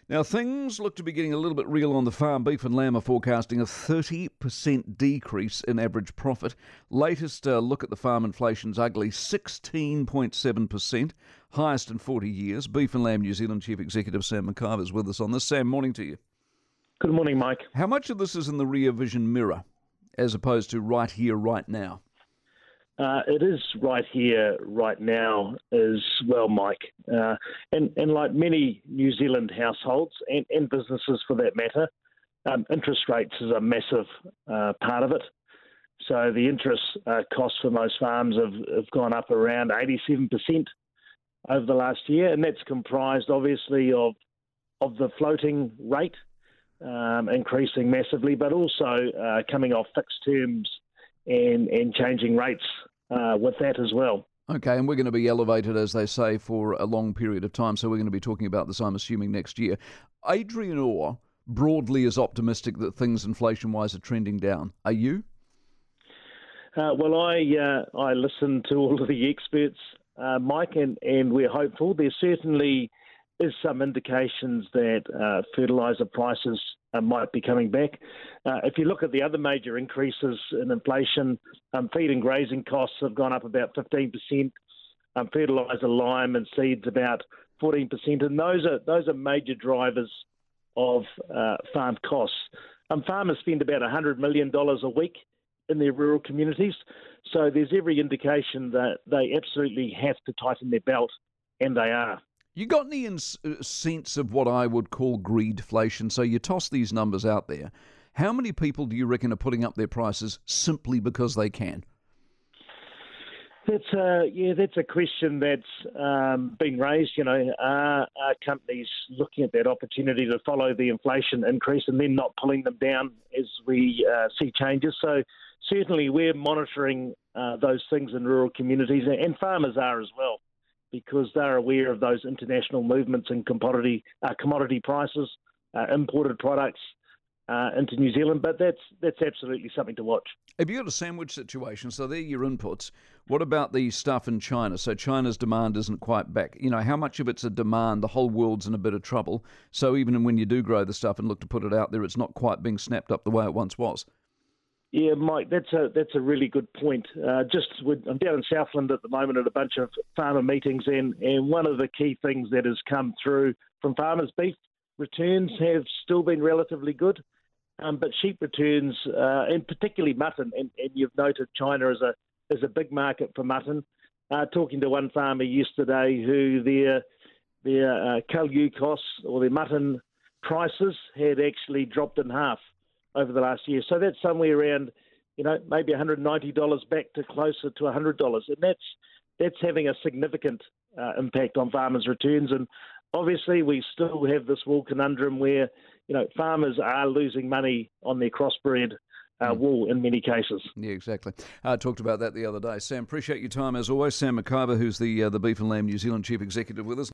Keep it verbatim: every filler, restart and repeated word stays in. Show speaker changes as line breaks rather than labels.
Now, things look to be getting a little bit real on the farm. Beef and lamb are forecasting a thirty percent decrease in average profit. Latest uh, look at the farm inflation's ugly, sixteen point seven percent, highest in forty years. Beef and Lamb New Zealand Chief Executive Sam McIver is with us on this. Sam, morning to you.
Good morning, Mike.
How much of this is in the rear vision mirror as opposed to right here, right now?
Uh, it is right here, right now as well, Mike. Uh, and, and like many New Zealand households and, and businesses for that matter, um, interest rates is a massive uh, part of it. So the interest uh, costs for most farms have, have gone up around eighty-seven percent over the last year, and that's comprised obviously of of the floating rate um, increasing massively, but also uh, coming off fixed terms and, and changing rates uh, with that as well.
Okay, and we're going to be elevated, as they say, for a long period of time, so we're going to be talking about this, I'm assuming, next year. Adrian Orr broadly is optimistic that things inflation-wise are trending down. Are you?
Uh, well, I uh, I listen to all of the experts, uh, Mike, and, and we're hopeful. There certainly is some indications that uh, fertiliser prices uh, might be coming back. Uh, if you look at the other major increases in inflation, um, feed and grazing costs have gone up about fifteen percent. Um, fertiliser, lime, and seeds about fourteen percent, and those are those are major drivers of uh, farm costs. Um, farmers spend about one hundred million dollars a week in their rural communities, so there's every indication that they absolutely have to tighten their belt, and they are.
You got any ins- sense of what I would call greedflation? So you toss these numbers out there. How many people do you reckon are putting up their prices simply because they can?
That's a, yeah, that's a question that's um, been raised. You know, are, are companies looking at that opportunity to follow the inflation increase and then not pulling them down as we uh, see changes? So certainly we're monitoring uh, those things in rural communities, and farmers are as well, because they're aware of those international movements in commodity uh, commodity prices, uh, imported products uh, into New Zealand. But that's that's absolutely something to watch.
Have you got a sandwich situation? So they're your inputs. What about the stuff in China? So China's demand isn't quite back. You know, how much of it's a demand? The whole world's in a bit of trouble. So even when you do grow the stuff and look to put it out there, it's not quite being snapped up the way it once was.
Yeah, Mike, that's a that's a really good point. Uh, just with, I'm down in Southland at the moment at a bunch of farmer meetings, and, and one of the key things that has come through from farmers, beef returns have still been relatively good, um, but sheep returns, uh, and particularly mutton, and, and you've noted China is a is a big market for mutton. Uh, talking to one farmer yesterday who their their uh, Kalyu costs or their mutton prices had actually dropped in half over the last year. So that's somewhere around, you know, maybe one hundred ninety dollars back to closer to one hundred dollars. And that's that's having a significant uh, impact on farmers' returns. And obviously we still have this wool conundrum where, you know, farmers are losing money on their crossbred uh, mm. wool in many cases.
Yeah, exactly. I uh, talked about that the other day. Sam, appreciate your time as always. Sam McIver, who's the, uh, the Beef and Lamb New Zealand Chief Executive with us.